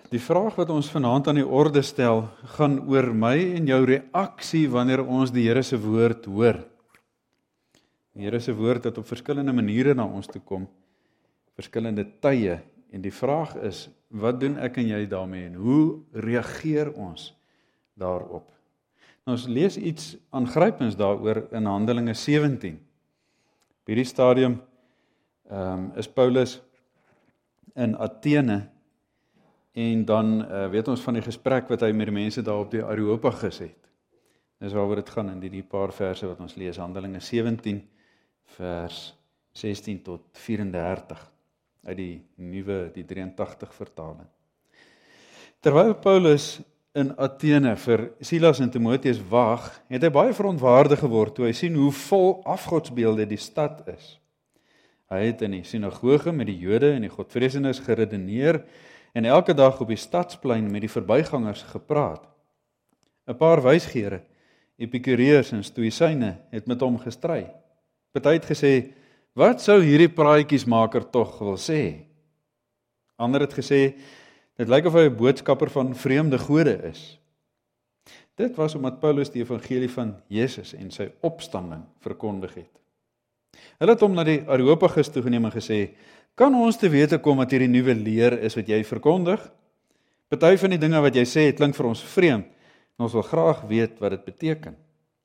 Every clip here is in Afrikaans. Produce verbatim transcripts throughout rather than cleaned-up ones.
Die vraag wat ons vanaand aan die orde stel, gaan oor my en jou reaksie wanneer ons die Here se woord hoor. Die Here se woord het op verskillende maniere na ons toe kom, verskillende tye, en die vraag is, wat doen ek en jy daarmee, en hoe reageer ons daarop? Nou, ons lees iets aangrypends daaroor in Handelinge sewentien. Op hierdie stadium um, is Paulus in Athene, en dan uh, weet ons van die gesprek wat hy met die mense daar op die Areopagus het. Dis waaroor dit gaan in die, die paar verse wat ons lees, Handelinge sewentien, vers sestien tot vyf-en-dertig, uit die nuwe, die drie-en-tagtig vertaling. Terwyl Paulus in Athene vir Silas en Timotheus wag, het hy baie verontwaardig geword toe hy sien hoe vol afgodsbeelde die stad is. Hy het in die sinagoge met die Jode en die godvreesendes geredeneer en elke dag op die stadsplein met die verbygangers gepraat. 'n Paar wysgeere, Epikureërs en Stoïsyne, het met hom gestry. Party het gesê, wat sou hierdie praatjiesmaker tog wil sê? Ander het gesê, dit lyk of hy 'n boodskapper van vreemde gode is. Dit was omdat Paulus die evangelie van Jesus en sy opstanding verkondig het. Hulle het hom na die Areopagus toegeneem en gesê, kan ons te wete kom wat hierdie nuwe leer is wat jy verkondig? Party van die dinge wat jy sê, klink vir ons vreemd, en ons wil graag weet wat dit beteken.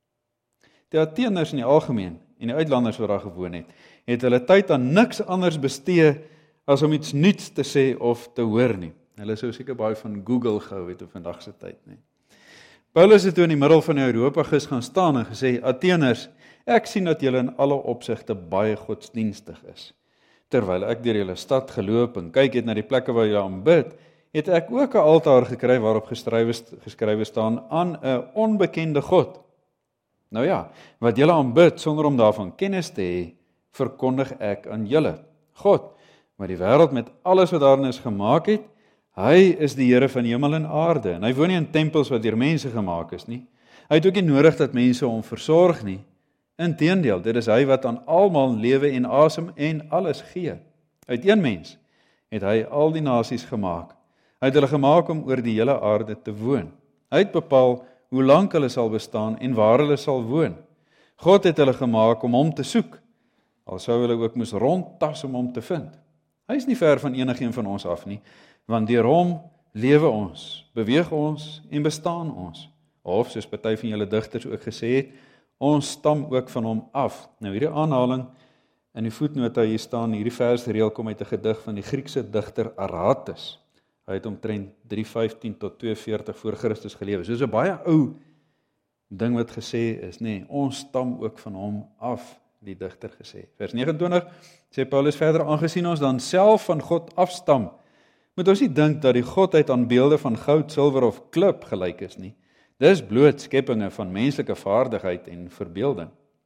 Die Atheners in die algemeen, en die uitlanders wat daar gewoon het, het hulle tyd aan niks anders bestee, as om iets nuuts te sê of te hoor nie. Hulle sou seker baie van Google gehou het op vandag se tyd nie. Paulus het toe in die middel van die Areopagus gaan staan en gesê, Atheners, ek sien dat julle in alle opsigte baie godsdienstig is. Terwyl ek deur julle stad geloop en kyk het na die plekke waar julle aanbid, het ek ook 'n altaar gekry waarop geskrywe geskrywe staan aan 'n onbekende God. Nou ja, wat julle aanbid sonder om daarvan kennis te hê, verkondig ek aan julle. God, wat die wêreld met alles wat daarin is gemaak het, hy is die Here van hemel en aarde, en hy woon nie in tempels wat deur mense gemaak is nie. Hy het ook nie nodig dat mense hom versorg nie. Inteendeel, dit is hy wat aan almal lewe en asem en alles gee. Uit een mens het hy al die nasies gemaak. Hy het hulle gemaak om oor die hele aarde te woon. Hy het bepaal hoe lank hulle sal bestaan en waar hulle sal woon. God het hulle gemaak om hom te soek, al sou hulle ook moes rondtas om hom te vind. Hy is nie ver van enigeen van ons af nie, want deur hom lewe ons, beweeg ons en bestaan ons. Of, soos party van julle digters ook gesê het, ons stam ook van hom af. Nou hierdie aanhaling in die voetnota hier staan, hierdie versreël kom uit 'n gedig van die Griekse digter Aratus. Hy het omtrent drie vyftien tot twee veertig voor Christus gelewe. So 'n baie ou ding wat gesê is, nê, nee, ons stam ook van hom af, die digter gesê. Vers nege en twintig sê Paulus verder, aangesien ons dan self van God afstam, moet ons nie dink dat die godheid aan beelde van goud, silwer of klip gelyk is nie. Dis bloot skepinge van menslike vaardigheid en verbeelding.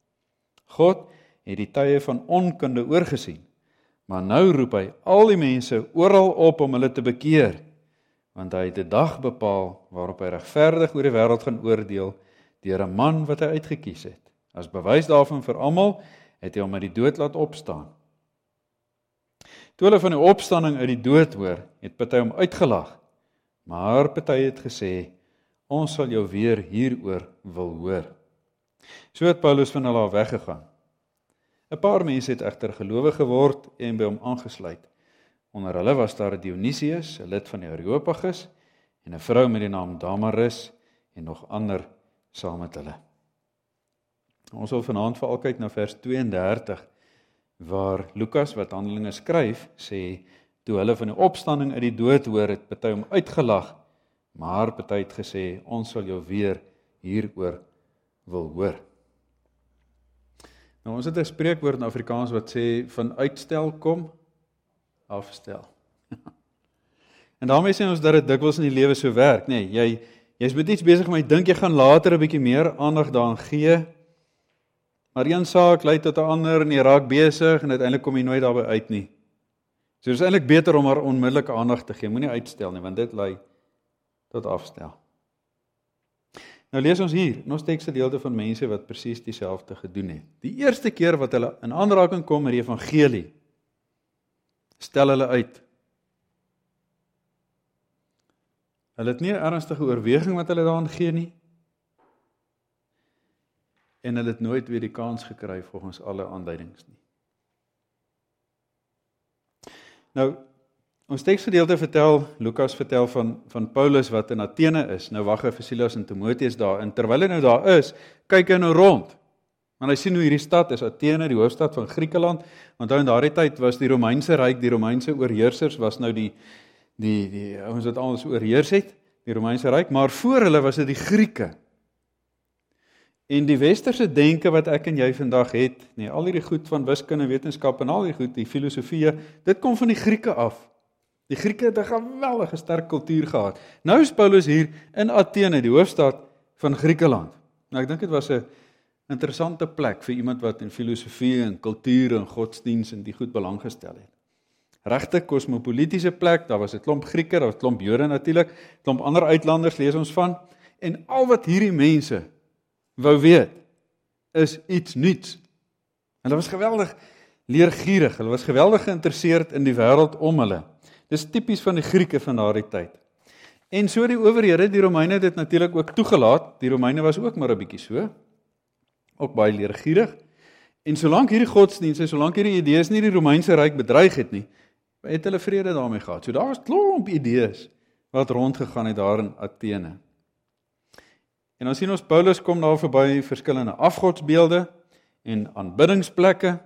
God het die tye van onkunde oorgesien, maar nou roep hy al die mense oral op om hulle te bekeer, want hy het 'n dag bepaal waarop hy regverdig oor die wêreld gaan oordeel deur 'n man wat hy uitgekies het. As bewys daarvan vir almal het hy hom uit die dood laat opstaan. Toe hulle van die opstanding uit die dood hoor, het party hom uitgelag, maar party het gesê, ons sal jou weer hieroor wil hoor. So het Paulus van hulle af weggegaan. 'n Paar mense het egter gelowig geword en by hom aangesluit. Onder hulle was daar Dionysius, 'n lid van die Areopagus, en 'n vrou met die naam Damaris, en nog ander saam met hulle. Ons wil vanaand veral kyk na vers twee-en-dertig, waar Lukas, wat Handelinge skryf, sê, toe hulle van die opstanding uit die dood hoor, het party hom uitgelag, maar party het gesê, ons sal jou weer hieroor wil hoor. Nou, ons het 'n spreekwoord in Afrikaans wat sê, van uitstel kom, afstel. En daarmee sê ons dat dit dikwels in die lewe so werk, nee, jy, jy is met iets besig, maar jy dink jy gaan later 'n bietjie meer aandag daaraan gee, maar een saak lei tot 'n ander, en jy raak besig, en uiteindelik kom jy nooit daarby uit nie. So dit is eintlik beter om maar onmiddellike aandag te gee, moenie uitstel nie, want dit lei tot afstel. Nou lees ons hier, in ons teksgedeelte van mense wat presies dieselfde gedoen het. Die eerste keer wat hulle in aanraking kom met die evangelie, stel hulle uit. Hulle het nie 'n ernstige oorweging wat hulle daaraan gee nie. En hulle het nooit weer die kans gekry volgens alle aanduidings nie. Nou, ons teksgedeelte vertel, Lukas vertel van, van Paulus wat in Athene is. Nou wag hy vir Silas en Timoteus daar, en terwyl hy nou daar is, kyk hy nou rond. Want hy sien hoe hierdie stad is, Athene, die hoofstad van Griekeland. Want in daardie tyd was die Romeinse ryk, die Romeinse oorheersers, was nou die, die, die ouens wat alles oorheers het, die Romeinse ryk, maar voor hulle was dit die Grieke. En die westerse denke wat ek en jy vandag het, nee, al hierdie goed van wiskunde, wetenskap en al die goed, die filosofie, dit kom van die Grieke af. Die Grieke het 'n geweldige sterk kultuur gehad. Nou is Paulus hier in Athene, die hoofstad van Griekeland. Nou ek dink dit was 'n interessante plek vir iemand wat in filosofie en kultuur en godsdiens en die goed belang gestel het. Regte kosmopolitiese plek, daar was 'n klomp Grieke, daar was 'n klomp Jode natuurlik, klomp ander uitlanders lees ons van, en al wat hierdie mense wou weet, is iets nuuts. Hulle was geweldig leergierig, hulle was geweldig geïnteresseerd in die wêreld om hulle. Dis tipies van die Grieke van daardie tyd. En so die owerhede, die Romeine het dit natuurlik ook toegelaat, die Romeine was ook maar 'n bietjie so, ook baie leergierig, en solank hierdie godsdienste, solank hierdie idees nie die Romeinse ryk bedreig het nie, het hulle vrede daarmee gehad. So daar was klomp idees wat rondgegaan het daar in Athene. En dan sien ons Paulus kom daar verby verskillende afgodsbeelde en aanbiddingsplekke,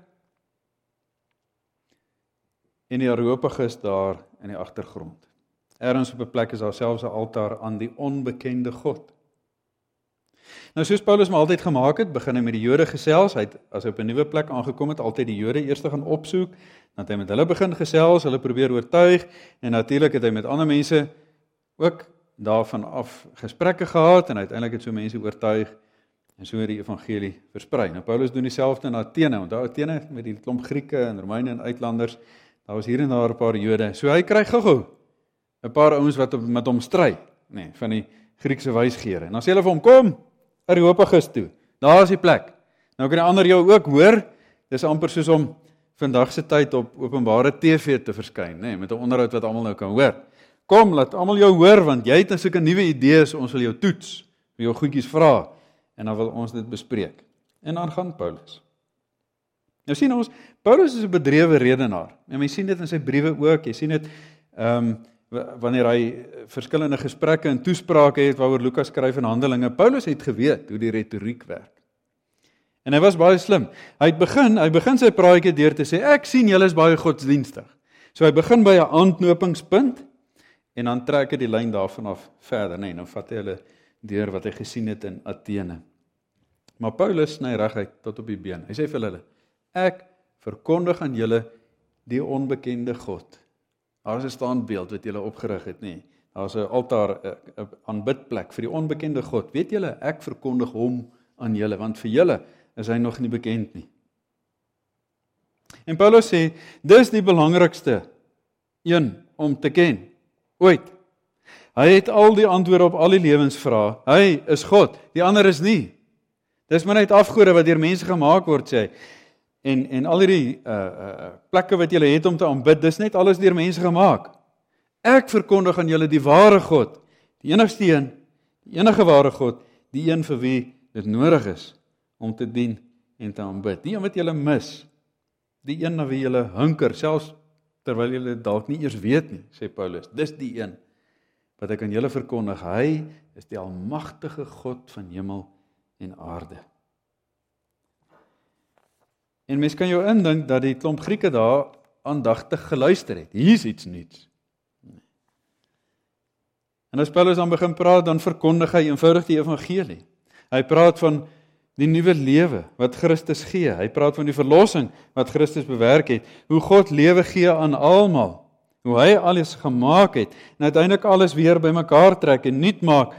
en die Areopagus daar in die agtergrond. Ergens op 'n plek is daar selfs 'n altaar aan die onbekende God. Nou soos Paulus maar altyd gemaak het, begin hy met die Jode gesels, hy het, as hy op 'n nuwe plek aangekom het, altyd die Jode eers gaan opsoek, dan het hy met hulle begin gesels, hulle probeer oortuig, en natuurlik het hy met ander mense ook daarvan af gesprekke gehad, en uiteindelik het so mense oortuig, en so die evangelie versprei. Nou Paulus doen dieselfde in Athene, want daar Athene met die klomp Grieke en Romeine en uitlanders, daar was hier en daar 'n paar Jode, so hy kry gou-gou 'n paar ouens wat op, met hom stry, nee, van die Griekse wysgeere, en dan sê hulle vir hom, kom, Areopagus toe, daar is die plek. Nou kan die ander jou ook hoor, dis amper soos om vandag se tyd op openbare T V te verskyn, nee, met 'n onderhoud wat almal nou kan hoor. Kom, laat almal jou hoor, want jy het 'n sulke nuwe idees, ons wil jou toets, wil jou goedjies vra, en dan wil ons dit bespreek. En dan gaan Paulus. Nou sien ons, Paulus is 'n bedrewe redenaar, en jy sien dit in sy briewe ook, jy sien dit, um, wanneer hy verskillende gesprekke en toesprake het, waaroor Lukas skryf in Handelinge, Paulus het geweet hoe die retoriek werk. En hy was baie slim. Hy het begin, hy begin sy praatjie deur te sê, ek sien julle is baie godsdienstig. So hy begin by 'n aanknopingspunt, en dan trek hy die lyn daarvan af verder, nee, nou vat hy hulle deur wat hy gesien het in Athene. Maar Paulus sny reguit tot op die been. Hy sê vir hulle, ek verkondig aan julle die onbekende God. Daar is 'n standbeeld wat julle opgerig het, nee. Daar is 'n altaar, 'n aanbidplek vir die onbekende God. Weet julle, ek verkondig hom aan julle, want vir julle is hy nog nie bekend nie. En Paulus sê, dis die belangrikste een om te ken, ooit. Hy het al die antwoorde op al die lewensvrae. Hy is God, die ander is nie. Dis maar net afgode wat deur mense gemaak word, sê hy. En, en al die uh, uh, plekke wat julle het om te aanbid, dis net alles deur mense gemaak. Ek verkondig aan julle die ware God, die enigste een, die enige ware God, die een vir wie dit nodig is om te dien en te aanbid. Die een wat julle mis, die een na wie julle hunker, selfs terwyl julle dit dalk nie eers weet nie, sê Paulus. Dis die een wat ek aan julle verkondig. Hy is die almagtige God van hemel en aarde. En mens kan jou indink dat die klomp Grieke daar aandagtig geluister het. Hier's iets nuuts. En as Paulus dan begin praat, dan verkondig hy eenvoudig die evangelie. Hy praat van die nuwe lewe wat Christus gee. Hy praat van die verlossing wat Christus bewerk het. Hoe God lewe gee aan almal. Hoe hy alles gemaak het en uiteindelik alles weer bymekaar trek en nuut maak.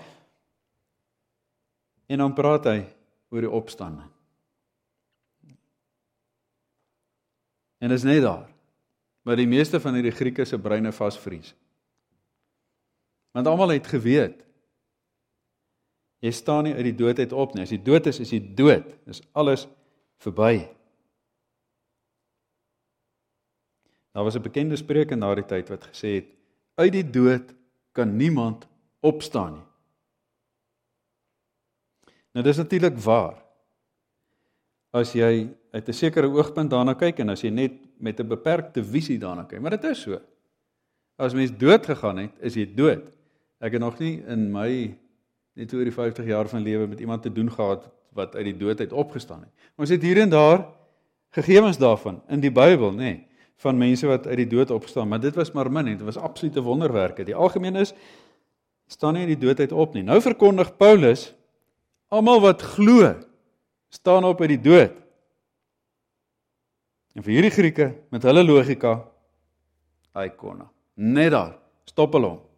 En dan praat hy oor die opstanding. En dis net daar, waar die meeste van hierdie Grieke se breine vasvries. Want almal het geweet, jy staan nie uit die dood uit op nie. As jy dood is, is jy dood. Dis alles verby. Daar was 'n bekende spreek in daardie tyd wat gesê het, uit die dood kan niemand opstaan nie. Nou dis natuurlik waar. As jy uit 'n sekere oogpunt daarna kyk en as jy net met 'n beperkte visie daarna kyk, maar dit is so. As mens dood gegaan het, is jy dood. Ek het nog nie in my net oor die vyftig jaar van lewe met iemand te doen gehad wat uit die dood uit opgestaan het. Ons het hier en daar gegevens daarvan in die Bybel, nê, nee, van mense wat uit die dood opstaan, maar dit was maar min, dit was absolute wonderwerke. Die algemeen is, staan nie uit die dood uit op nie. Nou verkondig Paulus, almal wat glo, staan op uit die dood. En vir hierdie Grieke, met hulle logika, aikona, net daar, stop hulle hom.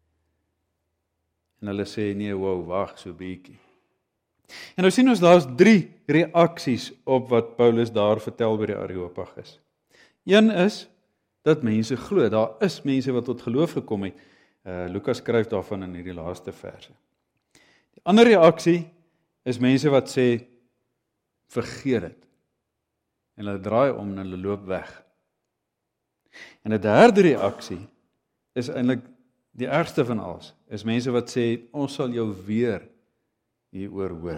En hulle sê, nee, wow, wag, so bietjie. En nou sien ons, daar is drie reaksies op wat Paulus daar vertel by die Areopagus. Een is, dat mense glo, daar is mense wat tot geloof gekom het. Uh, Lukas skryf daarvan in hierdie laaste verse. Die ander reaksie is mense wat sê, vergeet dit. En hulle draai om en hulle loop weg. En 'n derde reaksie is eintlik die ergste van alles, is mense wat sê, ons sal jou weer hieroor hoor.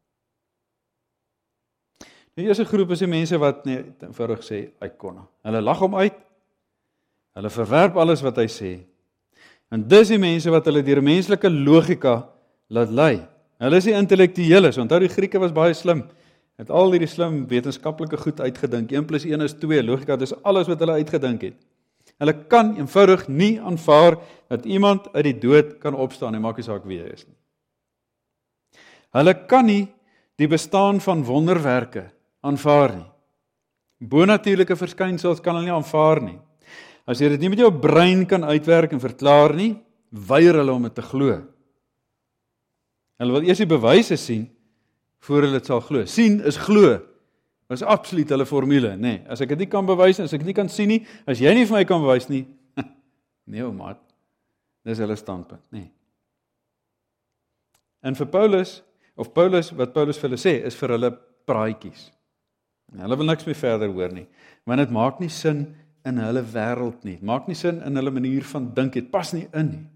Die eerste groep is die mense wat net eenvoudig sê, aikona. Hulle lag hom uit, hulle verwerp alles wat hy sê, en dis die mense wat hulle deur menslike logika laat lei. Hulle is die intellektueles, onthou die Grieke was baie slim, het al hierdie slim wetenskaplike goed uitgedink, een plus een is twee, logika, dis alles wat hulle uitgedink het. Hulle kan eenvoudig nie aanvaar dat iemand uit die dood kan opstaan en maak nie saak wie hy is nie. Hulle kan nie die bestaan van wonderwerke aanvaar nie. Bonatuurlike verskynsels kan hulle nie aanvaar nie. As jy dit nie met jou brein kan uitwerk en verklaar nie, weier hulle om dit te glo. Hulle wil eers die bewyse sien, voor hulle dit sal glo. Sien is glo. Dit is absoluut hulle formule, nê. Nee, as ek dit nie kan bewys, as ek nie kan sien nie, as jy nie vir my kan bewys nie, nee, ou maat, dis hulle standpunt, nê. Nee. En vir Paulus, of Paulus, wat Paulus vir hulle sê, is vir hulle praatjies. Hulle wil niks meer verder hoor nie, want dit maak nie sin in hulle wêreld nie, het maak nie sin in hulle manier van dink, het pas nie in nie.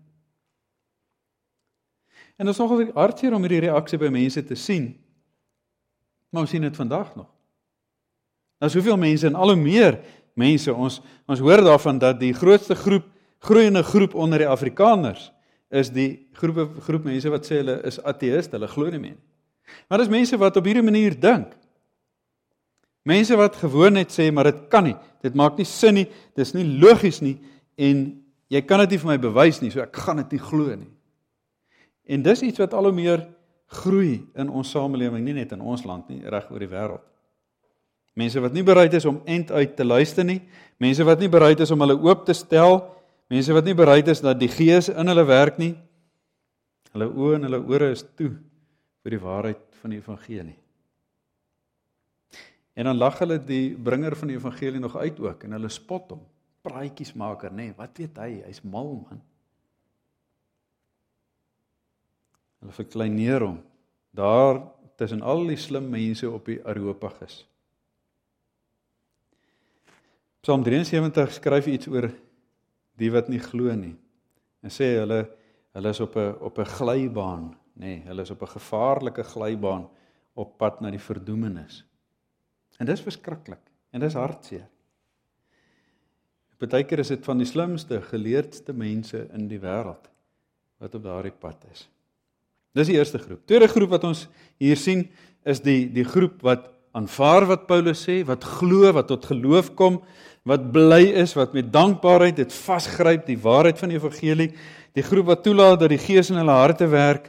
En dit is nogal hartseer om hierdie reaksie by mense te sien, maar ons sien dit vandag nog. Daar is hoeveel mense en al hoe meer mense, ons, ons hoor daarvan dat die grootste groep, groeiende groep onder die Afrikaners, is die groep, groep mense wat sê hulle is ateïst, hulle glo nie meer. Maar dis mense wat op hierdie manier dink. Mense wat gewoon net sê, maar dit kan nie, dit maak nie sin nie, dit is nie logies nie, en jy kan dit nie vir my bewys nie, so ek gaan dit nie glo nie. En dis iets wat al hoe meer groei in ons samelewing, nie net in ons land nie, reg oor die wêreld. Mense wat nie bereid is om end uit te luister nie, mense wat nie bereid is om hulle oop te stel, mense wat nie bereid is dat die Gees in hulle werk nie, hulle oë en hulle ore is toe vir die waarheid van die evangelie. En dan lag hulle die bringer van die evangelie nog uit ook, en hulle spot hom, praatjiesmaker, nê, nee, wat weet hy, hy's mal man. Hulle verkleineer hom, daar tussen al die slim mense op die Areopagus. Psalm drieënsewentig skryf iets oor die wat nie glo nie, en sê hulle, hulle is op 'n op 'n glybaan, nê, hulle is op 'n gevaarlike glybaan op pad na die verdoemenis. En dis verskriklik, en dis hartseer. Partykeer is dit van die slimste, geleerdste mense in die wêreld wat op daardie pad is. Dis die eerste groep. Tweede groep wat ons hier sien, is die, die groep wat aanvaar wat Paulus sê, wat glo, wat tot geloof kom, wat bly is, wat met dankbaarheid dit vasgryp, die waarheid van die evangelie, die groep wat toelaat dat die Gees in hulle harte werk,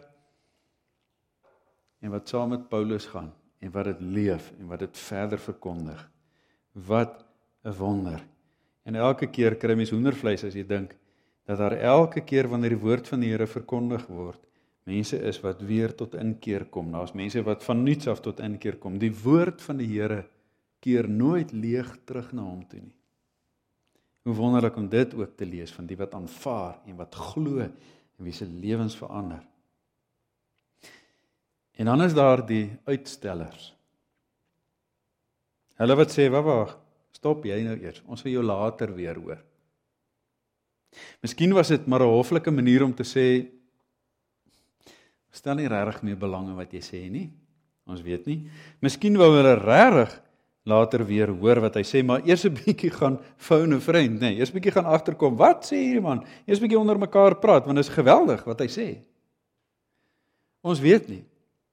en wat saam met Paulus gaan, en wat dit leef, en wat dit verder verkondig. Wat 'n wonder. En elke keer kry mens hoendervleis as jy dink, dat daar elke keer wanneer die woord van die Here verkondig word, mense is wat weer tot inkeer kom. Daar is mense wat van niets af tot inkeer kom. Die woord van die Here keer nooit leeg terug na hom toe nie. Hoe wonderlik om dit ook te lees, van die wat aanvaar en wat glo en wie se lewens verander. En dan is daar die uitstellers. Hulle wat sê, wag, wag, stop jy nou eers, ons wil jou later weer hoor. Miskien was dit maar 'n hoflike manier om te sê, stel nie regtig meer belang in wat jy sê nie. Ons weet nie. Miskien wou hulle regtig later weer hoor wat hy sê, maar eers 'n bietjie gaan phone 'n vriend, nee, eers 'n bietjie gaan agterkom. Wat sê hierdie man? Eers 'n bietjie onder mekaar praat, want dit is geweldig wat hy sê. Ons weet nie.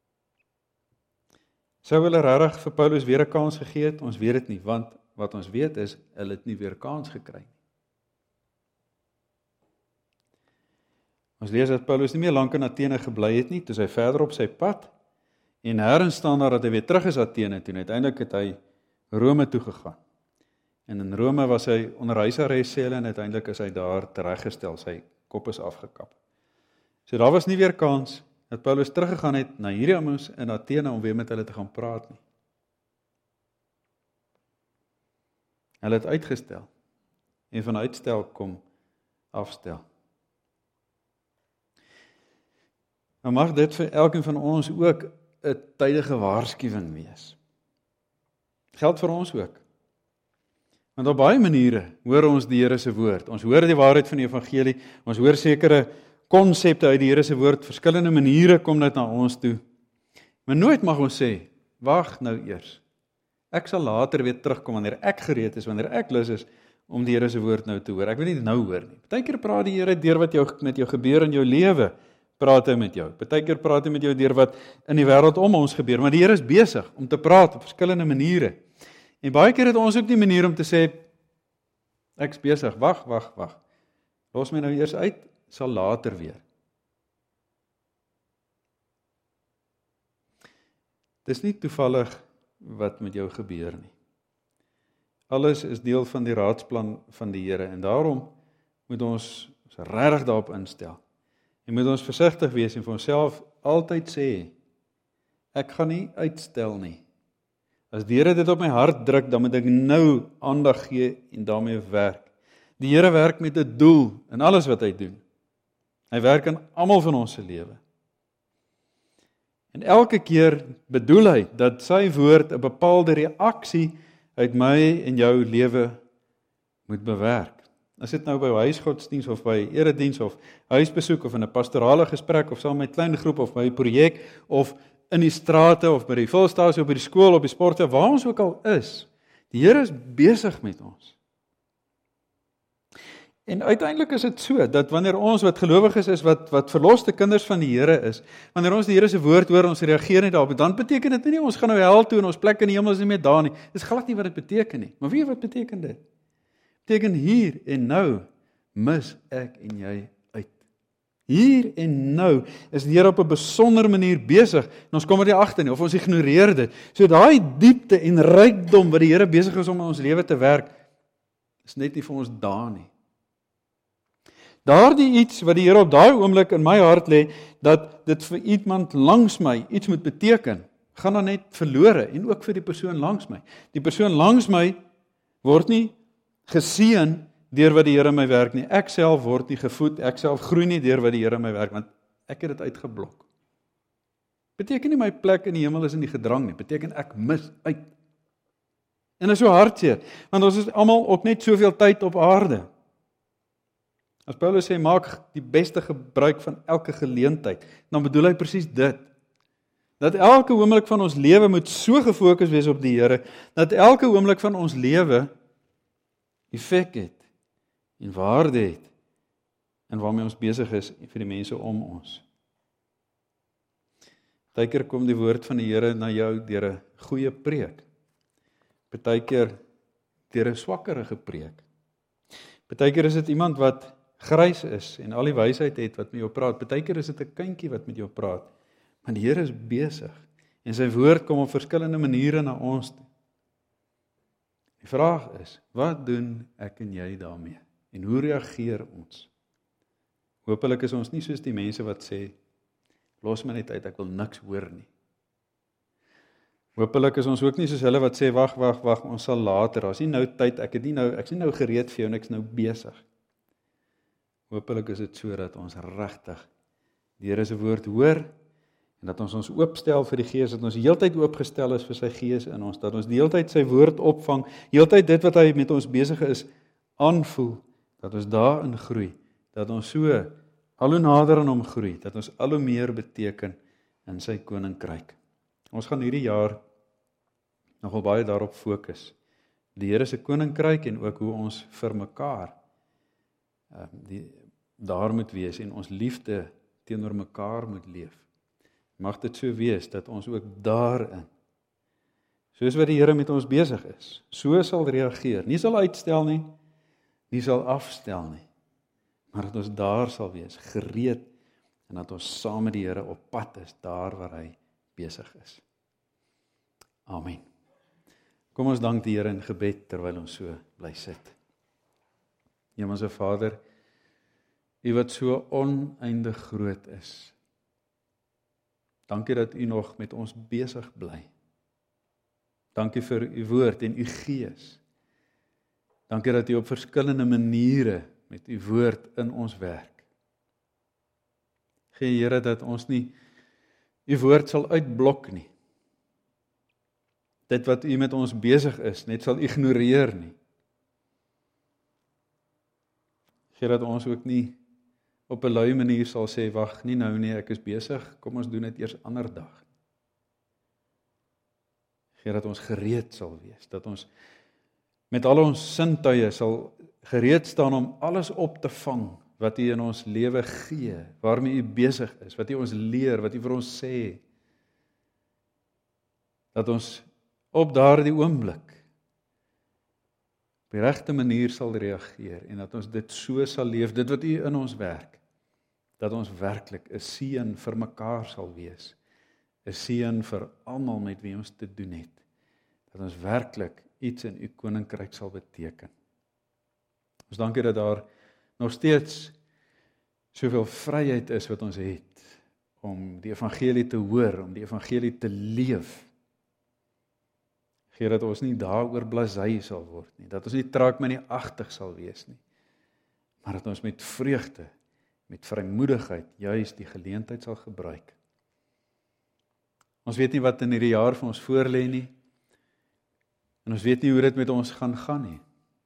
Sou hulle regtig vir Paulus weer 'n kans gegee het? Ons weet dit nie, want wat ons weet is, hulle het nie weer kans gekry nie. Ons lees dat Paulus nie meer lank in Athene gebly het nie, toe hy verder op sy pad, en herens staan daar dat hy weer terug is Athene, toe uiteindelik het hy Rome toe gegaan. En in Rome was hy onder huisarrest en uiteindelik is hy daar tereggestel, sy kop is afgekap. So daar was nie weer kans dat Paulus teruggegaan het na hierdie ouens in Athene om weer met hulle te gaan praat nie. Hulle het uitgestel, en van uitstel kom afstel. Nou mag dit vir elkeen van ons ook 'n tydige waarskuwing wees. Geld vir ons ook. Want op baie maniere hoor ons die Here se woord. Ons hoor die waarheid van die evangelie, ons hoor sekere konsepte uit die Here se woord, verskillende maniere kom dit na ons toe. Maar nooit mag ons sê, wag nou eers. Ek sal later weer terugkom wanneer ek gereed is, wanneer ek lus is om die Here se woord nou te hoor. Ek wil nie nou hoor nie. Partykeer praat die Here deur wat jou met jou gebeur in jou lewe, praat hy met jou. Partykeer praat hy met jou deur wat in die wêreld om ons gebeur, maar die Here is besig om te praat op verskillende maniere. En baie keer het ons ook die manier om te sê, ek's besig, wag, wag, wag. Los my nou eers uit, sal later weer. Dis nie toevallig wat met jou gebeur nie. Alles is deel van die raadsplan van die Here en daarom moet ons ons regtig daarop instel. En moet ons versigtig wees en vir onsself altyd sê, ek gaan nie uitstel nie. As die Here dit op my hart druk, dan moet ek nou aandag gee en daarmee werk. Die Here werk met 'n doel in alles wat hy doen. Hy werk in almal van ons se lewe. En elke keer bedoel hy dat sy woord 'n bepaalde reaksie uit my en jou lewe moet bewerk. As dit nou by huisgodsdiens of by erediens of huisbesoek of in 'n pastorale gesprek of saam met 'n klein groep of by 'n projek of in die strate of by die volstasie of by die skool of by sporte, waar ons ook al is, die Here is besig met ons. En uiteindelik is dit so, dat wanneer ons wat gelowiges is, wat, wat verloste kinders van die Here is, wanneer ons die Here se woord hoor, ons reageer nie daarop, dan beteken dit nie, ons gaan nou hel toe en ons plek in die hemel is nie meer daar nie. Dis glad nie wat dit beteken nie. Maar weet wat beteken dit? Beteken hier en nou, mis ek en jy uit. Hier en nou is die Here op 'n besondere manier besig, en ons kom er nie agter nie, of ons ignoreer dit. So daai diepte en rykdom wat die Here besig is om in ons lewe te werk, is net nie vir ons daar nie. Daardie iets wat die Here op daai oomblik in my hart lê, dat dit vir iemand langs my iets moet beteken, gaan dan net verlore, en ook vir die persoon langs my. Die persoon langs my word nie geseën deur wat die Here my werk nie. Ek self word nie gevoed, ek self groei nie deur wat die Here my werk, want ek het dit uitgeblok. Beteken nie my plek in die hemel is in die gedrang nie, beteken ek mis uit. En dit is so hartseer, want ons is almal ook net soveel tyd op aarde. As Paulus sê, maak die beste gebruik van elke geleentheid, dan bedoel hy presies dit. Dat elke oomblik van ons lewe moet so gefokus wees op die Here, dat elke oomblik van ons lewe effek het en waarde het en waarmee ons besig is vir die mense om ons. Partykeer kom die woord van die Here na jou deur 'n goeie preek. Partykeer deur 'n swakkerige preek. Partykeer is dit iemand wat grys is en al die wysheid het wat met jou praat. Partykeer is dit 'n kindjie wat met jou praat. Maar die Here is besig en sy woord kom op verskillende maniere na ons toe. Die vraag is, wat doen ek en jy daarmee? En hoe reageer ons? Hoopelik is ons nie soos die mense wat sê, los my net uit, ek wil niks hoor nie. Hoopelik is ons ook nie soos hulle wat sê, wag, wag, wag, ons sal later, as nie nou tyd, ek het nie nou, ek is nie nou gereed vir jou en ek is nou besig. Hoopelik is dit so dat ons regtig die Here se woord hoor en dat ons ons oopstel vir die Gees, dat ons heeltyd oopgestel is vir sy Gees in ons, dat ons die heeltyd sy woord opvang, heeltyd dit wat hy met ons besig is, aanvoel, dat ons daarin groei, dat ons so al hoe nader aan hom groei, dat ons al hoe meer beteken in sy koninkryk. Ons gaan hierdie jaar nogal baie daarop fokus. Die Here se koninkryk en ook hoe ons vir mekaar uh, die, daar moet wees en ons liefde teenoor mekaar moet leef. Mag dit so wees dat ons ook daarin, soos wat die Here met ons besig is, so sal reageer. Nie sal uitstel nie, nie sal afstel nie, maar dat ons daar sal wees, gereed, en dat ons saam met die Here op pad is, daar waar hy besig is. Amen. Kom ons dank die Here in gebed, terwyl ons so bly sit. Hemelse Vader, U wat so oneindig groot is, dankie dat U nog met ons besig bly. Dankie vir U woord en U gees. Dankie dat U op verskillende maniere met U woord in ons werk. Gee Here dat ons nie U woord sal uitblok nie. Dit wat U met ons besig is, net sal ignoreer nie. Gee dat ons ook nie op 'n lui manier sal sê, wag, nie nou nie, ek is besig, kom ons doen dit eers ander dag. Gee dat ons gereed sal wees, dat ons met al ons sintuie sal gereed staan om alles op te vang wat U in ons lewe gee, waarmee U besig is, wat U ons leer, wat U vir ons sê. Dat ons op daardie oomblik op die regte manier sal reageer en dat ons dit so sal leef, dit wat U in ons werk, dat ons werklik 'n seën vir mekaar sal wees, 'n seën vir almal met wie ons te doen het, dat ons werklik iets in U koninkryk sal beteken. Ons dankie dat daar nog steeds soveel vryheid is wat ons het om die evangelie te hoor, om die evangelie te leef. Gee dat ons nie daaroor blasey sal word nie, dat ons nie traagminagtig sal wees nie, maar dat ons met vreugde, met vrymoedigheid, juis die geleentheid sal gebruik. Ons weet nie wat in hierdie jaar vir ons voorlê nie, en ons weet nie hoe dit met ons gaan gaan nie.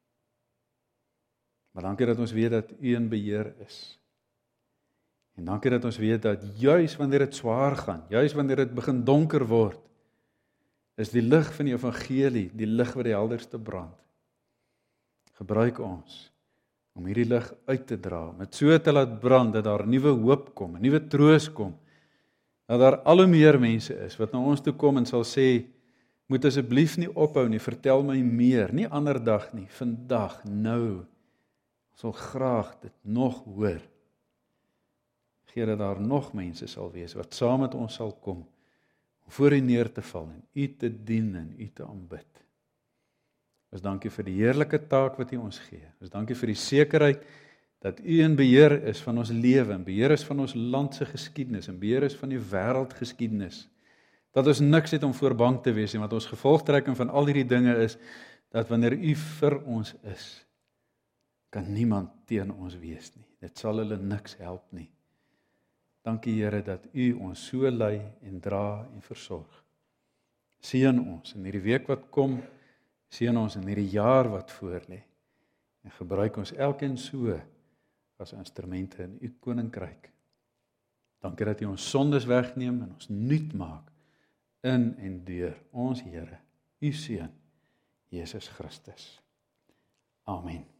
Maar dankie dat ons weet dat U in beheer is. En dankie dat ons weet dat juis wanneer dit swaar gaan, juis wanneer dit begin donker word, is die lig van die evangelie, die lig wat die helderste brand. Gebruik ons om hierdie lig uit te dra, met so te laat brand, dat daar nuwe hoop kom, 'n nuwe troos kom, dat daar al hoe meer mense is, wat na ons toe kom en sal sê, moet asseblief nie ophou nie, vertel my meer, nie ander dag nie, vandag, nou, ons sal graag dit nog hoor. Gee dat daar nog mense sal wees, wat saam met ons sal kom, om voor U neer te val, en U te dien, en U te aanbid. Ons dankie vir die heerlike taak wat U ons gee. Ons dankie vir die sekerheid, dat U in beheer is van ons lewe, in beheer is van ons land se geskiedenis, in beheer is van die wêreldgeskiedenis, dat ons niks het om voor bang te wees, en wat ons gevolgtrekking van al hierdie dinge is, dat wanneer U vir ons is, kan niemand teen ons wees nie. Dit sal hulle niks help nie. Dankie Here dat U ons so lei en dra en versorg. Seën ons in hierdie week wat kom, seën ons in hierdie jaar wat voorlê, en gebruik ons elkeen so as instrumente in U koninkryk. Dankie dat U ons sondes wegneem en ons nuut maak in en deur ons Here, U Seun, Jesus Christus. Amen.